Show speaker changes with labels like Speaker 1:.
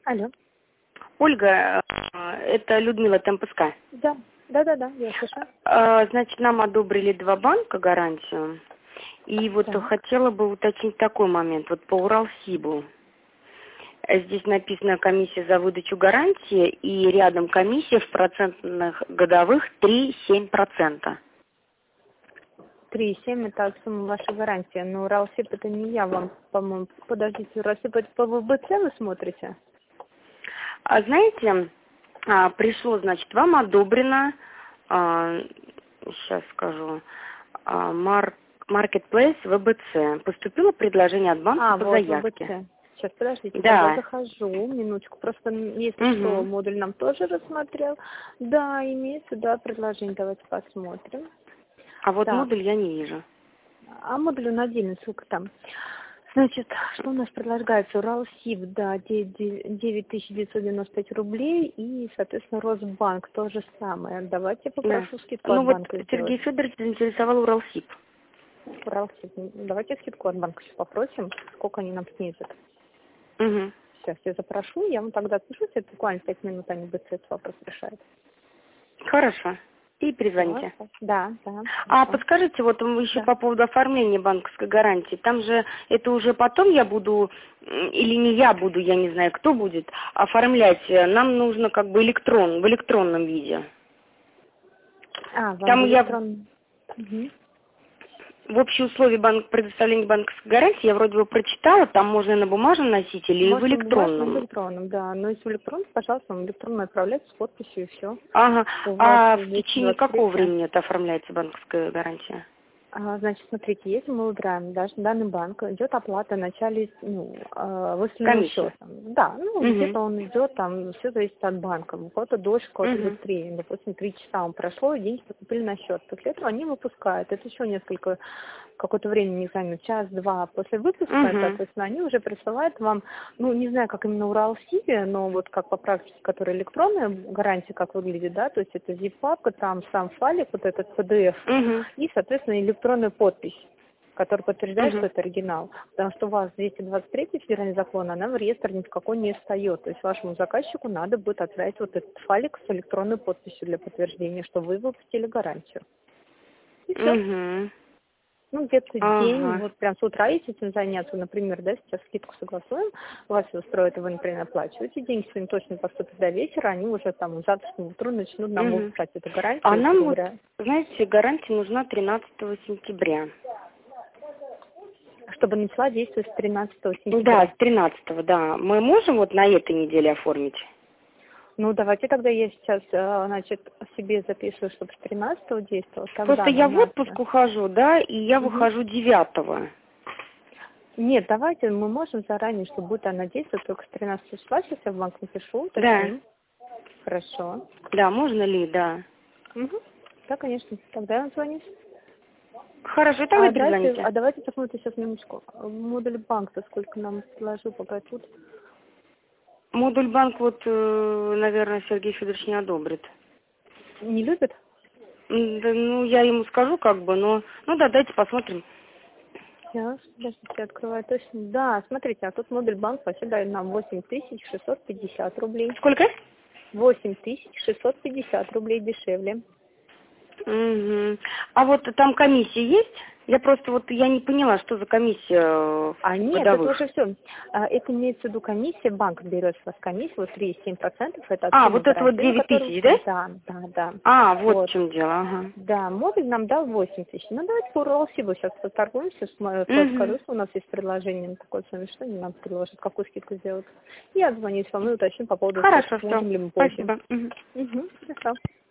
Speaker 1: Алло.
Speaker 2: Ольга, это Людмила ТМПСК.
Speaker 1: Да, я слушаю.
Speaker 2: Значит, нам одобрили два банка гарантию. И вот
Speaker 1: Так.
Speaker 2: хотела бы уточнить такой момент. Вот по Уралсибу. Здесь написано комиссия за выдачу гарантии, и рядом комиссия в процентных годовых 3,7%.
Speaker 1: 3,7 это сумма вашей гарантии. Но Уралсиб это не я вам, по-моему. Подождите, Уралсиб это по ВБЦ вы смотрите?
Speaker 2: А знаете, пришло, значит, вам одобрено, сейчас скажу, Marketplace ВБЦ. Поступило предложение от банка по заявке.
Speaker 1: ВБЦ. Сейчас, подождите,
Speaker 2: Да.
Speaker 1: я захожу, минуточку. Просто, если что, модуль нам тоже рассмотрел. Да, имеется, да, предложение. Давайте посмотрим.
Speaker 2: А вот
Speaker 1: Так.
Speaker 2: модуль я не вижу.
Speaker 1: А модуль он отдельно, ссылка там. Значит, что у нас предлагается? Уралсиб, да, 9995 рублей и, соответственно, Росбанк то же самое. Давайте я попрошу скидку от банка сделать.
Speaker 2: Сергей Федорович заинтересовал Уралсиб.
Speaker 1: Уралсиб. Давайте скидку от банка сейчас попросим, сколько они нам снизят.
Speaker 2: Угу.
Speaker 1: Сейчас я запрошу, я вам тогда отпишусь, это буквально 5 минут, они быстро этот вопрос решают.
Speaker 2: Хорошо. И перезвоните.
Speaker 1: Да.
Speaker 2: Подскажите, вот еще
Speaker 1: Да.
Speaker 2: по поводу оформления банковской гарантии. Там же это уже потом я буду, или не я буду, я не знаю, кто будет, оформлять. Нам нужно как бы в электронном виде.
Speaker 1: Вам
Speaker 2: Там
Speaker 1: Угу.
Speaker 2: в общие условия предоставления банковской гарантии я вроде бы прочитала, там можно и на бумажном носителе, и в электронном.
Speaker 1: В электронном, да. Но если в электронном, пожалуйста, в электронном отправляйте с подписью и все.
Speaker 2: Ага. А в течение какого времени это оформляется банковская гарантия?
Speaker 1: Значит, смотрите, если мы выбираем даже данный банк, идет оплата в начале, выставленного счета. Да, где-то он идет, там все зависит от банка. У кого-то дольше, у кого-то быстрее. Допустим, 3 часа он прошел, и деньги поступили на счет. После этого они выпускают. Это еще какое-то время, не знаю, час-два после выпуска, соответственно, они уже присылают вам, не знаю, как именно Уралсибе, но вот как по практике, которая электронная гарантия, как выглядит, да, то есть это zip-папка, там сам файлик, вот этот PDF, и, соответственно, электронная подпись, которая подтверждает, что это оригинал. Потому что у вас 223 федеральный закон, она в реестр ни в какой не встает. То есть вашему заказчику надо будет отправить вот этот файлик с электронной подписью для подтверждения, что вы выпустили гарантию. И все. Где-то день, вот прям с утра, если этим заняться, например, да, сейчас скидку согласуем, вас все устроит, вы, например, оплачиваете, деньги своим точно поступят до вечера, они уже там завтрашнему утру начнут нам выпускать эту гарантию.
Speaker 2: А нам, вот, знаете, гарантия нужна 13 сентября.
Speaker 1: Чтобы начала действовать с 13 сентября.
Speaker 2: Да, с 13-го, да. Мы можем вот на этой неделе оформить?
Speaker 1: Давайте тогда я сейчас, себе записываю, чтобы с 13-го действовало.
Speaker 2: Просто я в отпуск ухожу, да, и я выхожу 9-го.
Speaker 1: Нет, давайте мы можем заранее, чтобы будет она действовать только с 13 числа. Сейчас я в банк напишу.
Speaker 2: Да.
Speaker 1: Хорошо.
Speaker 2: Да, можно ли, да.
Speaker 1: Да, конечно. Тогда я звоню.
Speaker 2: Хорошо, тогда перезвоните.
Speaker 1: Давайте посмотрим сейчас минуточку. Модуль банка сколько нам предложил пока тут.
Speaker 2: Модуль банк, наверное, Сергей Федорович не одобрит.
Speaker 1: Не любит?
Speaker 2: Да, я ему скажу, но да, дайте посмотрим.
Speaker 1: Сейчас, подождите, открываю точно. Да, смотрите, а тут модуль банк поседает нам 8650 рублей.
Speaker 2: Сколько?
Speaker 1: 8650 рублей дешевле.
Speaker 2: А вот там комиссия есть? Я просто я не поняла, что за комиссия.
Speaker 1: Нет, это уже все. Это имеется в виду комиссия, банк берет с вас комиссию, 3,7%. Это
Speaker 2: вот это 9 тысяч, да?
Speaker 1: Да.
Speaker 2: Вот в чем дело, ага.
Speaker 1: Да, модуль нам дал 8 тысяч. Давайте по Уралсибу сейчас поторгуемся, скажу, что у нас есть предложение на такое с вами, что они нам предложат, какую скидку сделать. Я отзвонюсь вам и уточню по поводу...
Speaker 2: Хорошо, все. Спасибо.
Speaker 1: Хорошо.